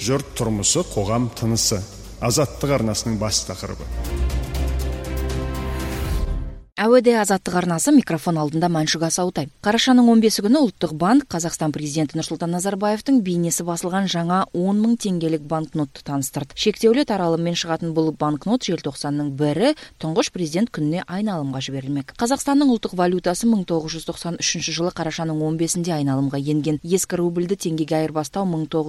жұрт тұрмысы, қоғам тынысы. Азаттық арнасының бас тақырыбы. Әуеде Азаттық арнасы, микрофон алдында Мәншүк Асаутай. Қарашаның 15 күні Ұлттық банк Қазақстан президенті Нұрсұлтан Назарбаевтың бейнесі басылған жаңа 10 мың теңгелік банкнотты таныстырды. Шектеулі таралыммен шығатын бұл банкнот желтоқсанның 1-і тұңғыш президент күніне айналымға жіберілмек. Қазақстанның ұлттық валютасы 1993 жылы қарашаның 15-інде айналымға енген. Ескі рубльді теңгеге айырбастау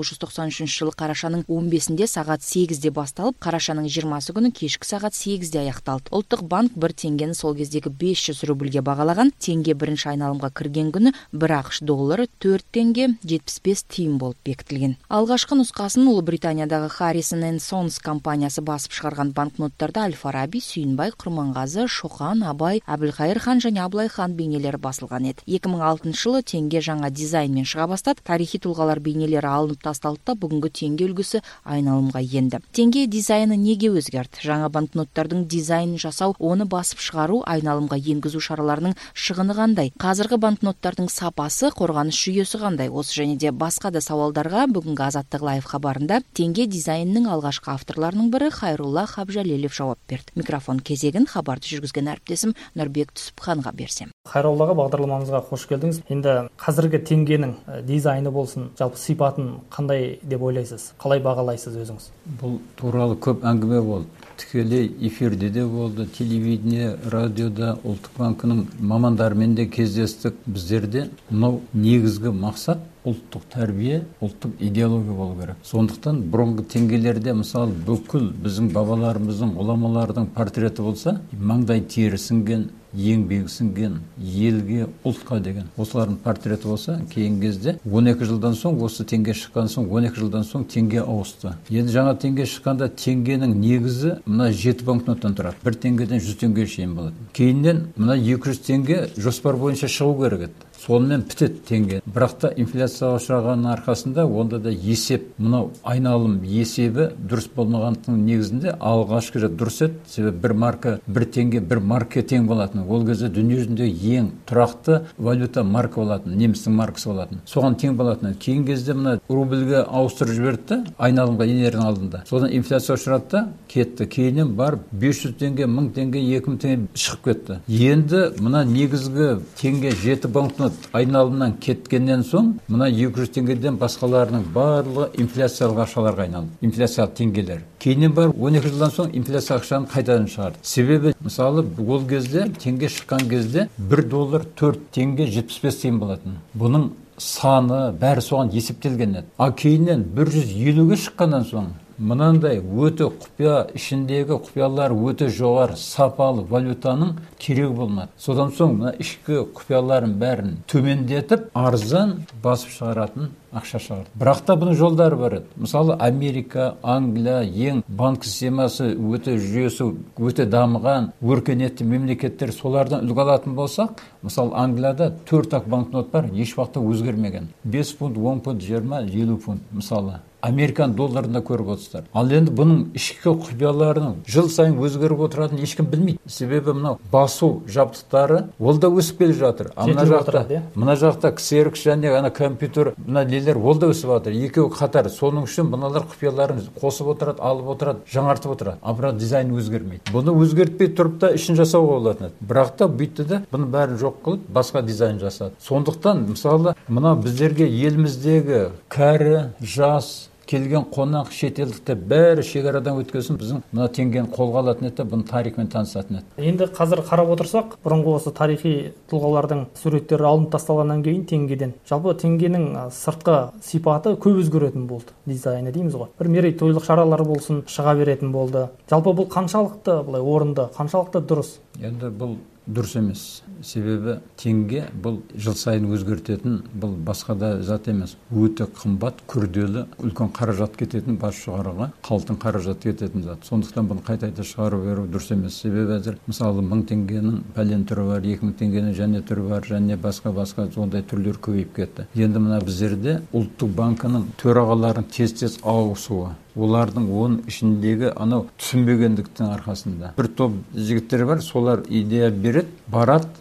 1993 жылы қарашаның 15-інде сағат 8-де басталып, қарашаның 20-сы күні кешкі сағат 8-де аяқталды. Ұлттық банк 1 теңгені сол кезде 500 рубльге бағалаған. Теңге бірінші айналымға кірген күні 1 ақш доллары 4 теңге 75 тиын болып бекітілген. Алғашқы нұсқасын Ұлыбританиядағы Harrison & Sons компаниясы басып шығарған банкноттарда Әл-Фараби, Сүйінбай, Құрманғазы, Шоқан, Абай, Әбілқайыр хан және Абылай хан бейнелері басылған еді. 2006 жылы теңге жаңа дизайнмен шыға бастады. Тарихи тұлғалар бейнелері алынып тасталды да бүгінгі теңге үлгісі айналымға енді. Теңге дизайны неге өзгерді? Жаңа банкноттардың дизайнын жасау, оны басып шығару, айналымға енгізу шараларының шығыны қандай? Қазіргі банкноттардың сапасы, қорғаныс жүйесі қандай? Осы және де басқа да сауалдарға бүгінгі Азаттық лайв хабарында теңге дизайнының алғашқы авторларының бірі Хайрулла Хабжалелев жауап берді. Микрофон кезегін хабарды жүргізген әріптесім Нұрбек Түсіпханға берсем. Хайруллаға бағдарламамызға қош келдіңіз. Енді қазіргі теңгенің дизайны болсын, жалпы сипатын қандай деп ойлайсыз? Қалай бағалайсыз өзіңіз? Бұл туралы көп әңгіме болды. Тікелей эфирде де болды, телевидение, радиода, Ұлттық банкының мамандарымен де кездестік. Біздерде мынау негізгі мақсат ұлттық тәрбие, ұлттық идеология болу керек. Сондықтан бұрынғы теңгелерде мысалы бүкіл біздің бабаларымыздың, ғұламалардың портреті болса, маңдай тері сіңген, еңбегі сіңген, елге, ұлтқа деген осылардың портреті болса, кейінгі кезде 12 жылдан соң осы теңге шыққан соң 12 жылдан соң теңге ауысты. Енді жаңа теңге шыққанда теңгенің негізі мына 7 банкноттан тұрады. 1 теңгеден 100 теңге шейін болады. Кейіннен мына 200 теңге жоспар бойынша шығу керек еді. Сонымен бітеді теңге. Бірақ та инфляцияға ұшырағанның арқасында онда да есеп, мынау айналым есебі дұрыс болмағандықтың негізінде алғашқы рет дұрыс еді. Себебі 1 марка 1 теңге 1 марка тең болатын. Ол кезде дүние жүзіндегі ең тұрақты валюта марка болатын, немістің маркасы болатын. Соған тең болатын. Кейін кезде мына рубльге ауыстырып жіберді, айналымға енердің алдында. Содан инфляция ұшырады да кетті. Кейіннен бар 500 теңге, 1000 теңге, 2000 теңге шығып кетті. Енді мына негізгі теңге 7 банкнот айналымнан кеткеннен соң мына 200 теңгеден басқаларының барлығы инфляциялық ақшаларға айналды. Инфляциялық теңгелер. Кейіннен бар 12 жылдан соң инфляция ақшаны қайтадан шығарды. Себебі мысалы ол кезде теңге шыққан кезде 1 доллар 4 теңге 75 тиын болатын. Бұның саны бәрі соған есептелген еді. А кейіннен 150-ге шыққаннан соң мынандай өте құпия, ішіндегі құпиялар өте жоғары сапалы валютаның керегі болмады. Содан соң мына ішкі құпияларын бәрін төмендетіп, арзан басып шығаратын ақша шығарды. Бірақ та бұның жолдары бар еді. Мысалы Америка, Англия ең банк системасы өте жүйесі өте дамыған, өркениетті мемлекеттер, солардан үлгі алатын болсақ, мысалы Англияда 4 банкнот бар, еш уақытта өзгермеген. 5 фунт, 10 фунт, 20, 50 фунт мысалы. Американ долларында көріп отырсыздар. Ал енді бұның ішкі құпияларының жыл сайын өзгеріп отыратынын ешкім білмейді. Себебі мынау басу жабдықтары ол да өсіп келе жатыр. Мына жақта ксерокс және ана компьютер, мына нелер ол да өсіп жатыр. Екеуі қатар. Соның үшін мыналар құпияларын қосып отырады, алып отырады, жаңартып отырады. А бірақ дизайн өзгермейді. Бұны өзгертпей тұрып та ішін жасауға болатын еді. Бірақ та бүйтті де бұны бәрін жоқ қылып басқа дизайн жасады. Сондықтан мысалы мына біздерге еліміздегі кәрі, жас келген қонақ шетелдікті бәрі шекарадан өткесін біздің мына теңгені қолға алатын еді, бұны тарихымен танысатын еді. Енді қазір қарап отырсақ, бұрынғы осы тарихи тұлғалардың суреттері алынып тасталғаннан кейін теңгеден жалпы теңгенің сыртқы сипаты көп өзгеретін болды, дизайны дейміз ғой. Бір мерейтойлық шаралар болсын, шыға беретін болды. Жалпы бұл қаншалықты былай орынды, қаншалықты дұрыс? Енді бұл дұрыс емес. Себебі теңге бұл жыл сайын өзгертетін, бұл басқа да зат емес. Өте қымбат, күрделі, үлкен қаражат кететін, бас шығаруға алтын қаражат кететін зат. Сондықтан бұны қайта шығарып беру дұрыс емес. Себебі әзір мысалы 1000 теңгенің пәлен түрі бар, 2000 теңгенің және түрі бар, және басқа сондай түрлер көбейіп кетті. Енді мына біздерде Ұлттық банкының төрағаларын тез ауысуы, олардың оның ішіндегі анау түсінбегендіктің арқасында. Бір топ жігіттер бар, солар идея береді, барады,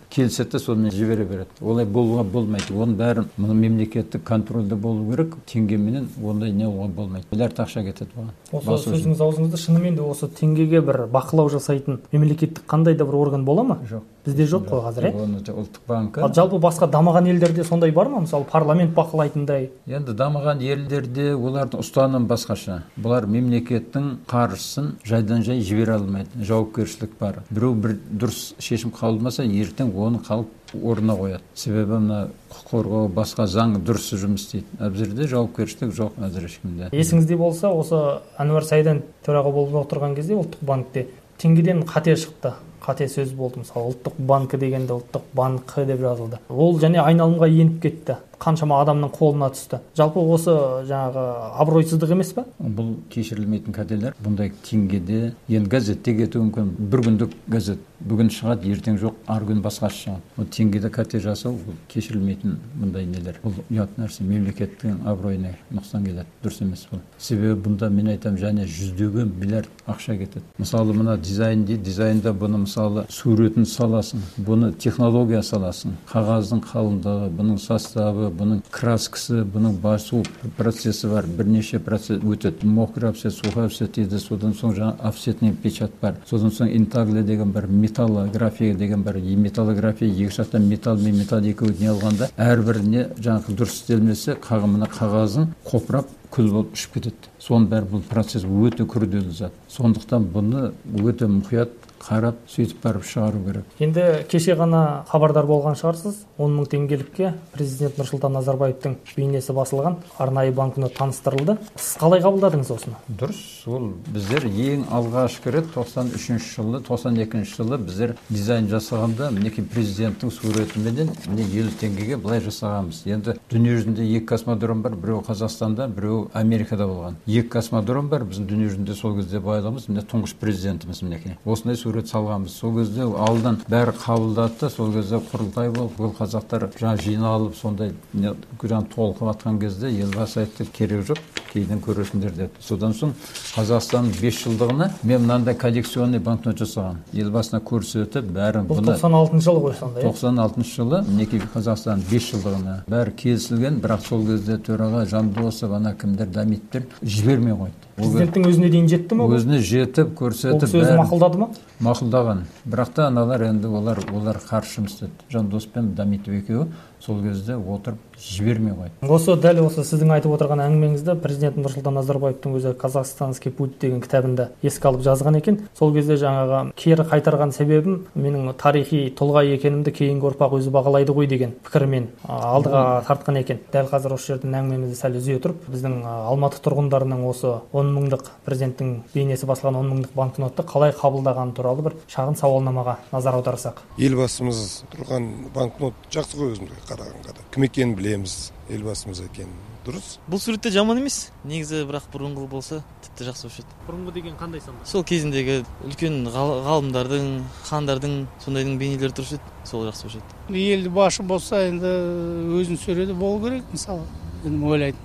келіседі, сонымен жібере береді. Олай болуға болмайды. Оның бәрі мемлекеттік контрольде болу керек. Теңгеменен ондай не болмайды. Миллиард ақша кетеді бұған. Осы сөзіңіз аузыңызда, шынымен де осы теңгеге бір бақылау жасайтын мемлекеттік қандай да бір орган бола ма? Жоқ. Бізде жоқ қой қазір, Оны ұлттық банкі. Жалпы басқа дамыған елдерде сондай бар ма? Мысалы парламент бақылайтындай. Енді дамыған елдерде олардың ұстанымы басқаша. Бұлар мемлекеттің қаржысын жайдан жай жібере алмайды. Жауапкершілік бар. Біреу бір дұрыс шешім қабылдамаса, ертең оны халық орнына қояды. Себебі мына құқық қорғау, басқа заң дұрыс жұмыс істейді. Әзірде жауапкершілік жоқ әзір ешкімде. Есіңізде болса, осы Әнуар Сәйден төраға болып отырған кезде ұлттық банкте теңгеден қате шықты. Қате сөз болды, мысалы ұлттық банкі дегенде ұлттық банкі деп жазылды. Ол және айналымға еніп кетті. Қаншама адамның қолына түсті. Жалпы осы жаңағы абыройсыздық емес пе? Бұл кешірілмейтін қателер. Бұндай теңгеде енді газетте кетуі мүмкін. Бір күндік газет бүгін шығады, ертең жоқ, ар күн басқасы шығады. Ол теңгеде қате жасау кешірілмейтін бұндай нелер. Бұл ұят нәрсе, мемлекеттің абыройына нұқсан келеді. Дұрыс емес бұл. Себебі бұнда мен айтамын, және жүздеген миллиард ақша кетеді. Мысалы мына дизайн дейді, дизайнда бұны мысалы суретін саласың, бұны технология саласың, қағаздың қалыңдығы, бұның составы, бұның краскасы, бұның басу процесі бар, бірнеше процесс өтеді. Мокрый офсет, сухой офсет дейді, содан соң жаңа офсетный печат бар. Содан соң интагле деген бар, металлография деген бар. Металлография екі жақтан металл мен металл екеуі не алғанда, әрбіріне жаңағы дұрыс істелмесе, қағазың қопырап күл болып ұшып кетеді. Соның бәрі бұл процесс өте күрделі зат. Сондықтан бұны өте мұқият қарап, сөйтіп барып шығару керек. Енді кеше ғана хабардар болған шығарсыз, 10 мың теңгелікке президент Нұрсұлтан Назарбаевтың бейнесі басылған арнайы банкнот таныстырылды. Сіз қалай қабылдадыңыз осыны? Дұрыс, ол біздер ең алғашқы рет 93 жылы, 92 жылы біздер дизайн жасағанда, мінекей президенттің суретіменен міне 50 теңгеге былай жасағанбыз. Енді дүниежүзінде екі космодром бар, біреу Қазақстанда, біреу Америкада болған. Екі космодром бар, біздің дүниежүзінде сол кезде байлығымыз, міне тұңғыш президентіміз мінекей. Осындай сурет салғанбыз. Сол кезде алдан бәрі қабылдады, сол кезде құрылтай болып, бұл қазақтар жаңа жиналып, сондай жаңа толқып атқан кезде елбасы айтты, керек жоқ, кейден көресіңдер деді. Содан соң Қазақстанның 5 жылдығына мен мынандай коллекционный банкнот жасаған. Елбасына көрсетіп, бәрін бұны 96 жылы ғой сонда. 96 жылы мінекей Қазақстанның 5 жылдығына бәрі келісілген, бірақ сол кезде төраға Жандосов, ана кімдер, Дамиттер жібермей қойды. Президенттің өзіне дейін жетті ме? Өзіне жетіп, көрсетіп, ол сөзі мақұлдады ма? Мақұлдаған. Бірақ та аналар енді олар қаршымыз деді. Жандос пен Дамитов екеуі сол кезде отырып жібермей қойды. Осы дәл осы сіздің айтып отырған әңгімеңізді президент Нұрсұлтан Назарбаевтың өзі «Казахстанский путь» деген кітабында еске алып жазған екен. Сол кезде жаңағы кері қайтарған себебім менің тарихи тұлға екенімді кейінгі ұрпақ өзі бағалайды ғой деген пікірмен алдыға тартқан екен. Дәл қазір осы жерден әңгімемізді сәл үзе тұрып, біздің Алматы тұрғындарының осы 10 мыңдық президенттің бейнесі басылған 10 мыңдық банкнотты қалай қабылдағаны туралы бір шағын сауалнамаға назар аударсақ. Елбасымыз тұрған банкнот жақсы ғой өзімізге қарағанға да. Кім екенін білеміз, елбасымыз екенін. Дұрыс. Бұл суретте жаман емес. Негізі бірақ бұрынғы болса тіпті жақсы болушы еді. Бұрынғы деген қандай сонда? Сол кезіндегі үлкен ғалымдардың, хандардың сондайдың бейнелері тұрушы еді. Сол жақсы болушы еді. Елді башы болса, енді өзінің суреті болу керек, мысалы. Мен ойлаймын.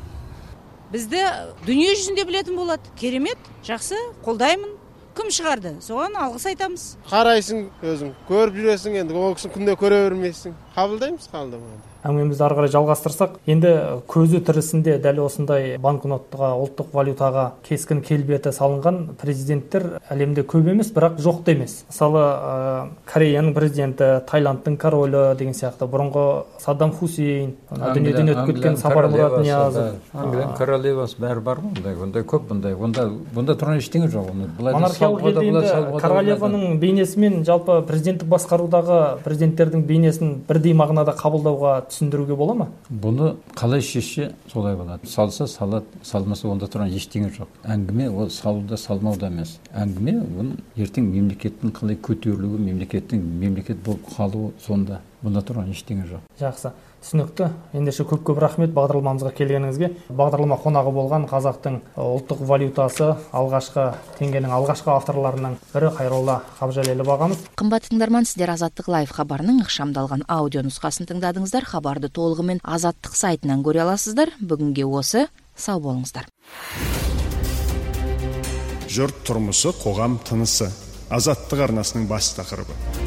Бізді дүние жүзінде білетін болады. Керемет, жақсы, қолдаймын. Кім шығарды? Соған алғыс айтамыз. Қарайсың өзің, көріп жүресің, енді ол кісіні күнде көре бермейсің. Қабылдаймыз, қабылдамайды. Әңгімемізді ары қарай жалғастырсақ, енді көзі тірісінде дәл осындай банкноттыға, ұлттық валютаға кескін келбеті салынған президенттер әлемде көп емес, бірақ жоқ та емес. Мысалы, Кореяның президенті, Таиландтың королі деген сияқты, бұрынғы Саддам Хусейн, дүниеден өтіп кеткен Сапармұрат Ниязов. Англияның королевасы бәрі бар ма? Ондай көп, бұнда тұрған ештеңе жоқ. Монархиялық елде енді королеваның бейнесімен жалпы президенттік басқарудағы президенттердің бейнесін бірдей мағынада қабылдауға түсіндіруге бола ма? Бұны қалай шешсе солай болады. Салса салады, салмаса онда тұрған ештеңе жоқ. Әңгіме ол салуда салмауда емес. Әңгіме оның ертең мемлекеттің қалай көтерілуі, мемлекет болып қалуы сонда. Бұнда тұрған ештеңе жоқ. Жақсы, түсінікті. Ендеше көп рахмет бағдарламамызға келгеніңізге. Бағдарлама қонағы болған қазақтың ұлттық валютасы алғашқы теңгенің алғашқы авторларының бірі Қайролла Қабжалелов ағамыз. Қымбатты тыңдарман, сіздер Азаттық лайв хабарының ықшамдалған аудио нұсқасын тыңдадыңыздар. Хабарды толығымен Азаттық сайтынан көре аласыздар. Бүгінге осы. Сау болыңыздар. Жұрт тұрмысы, қоғам тынысы. Азаттық арнасының бас тақырыбы.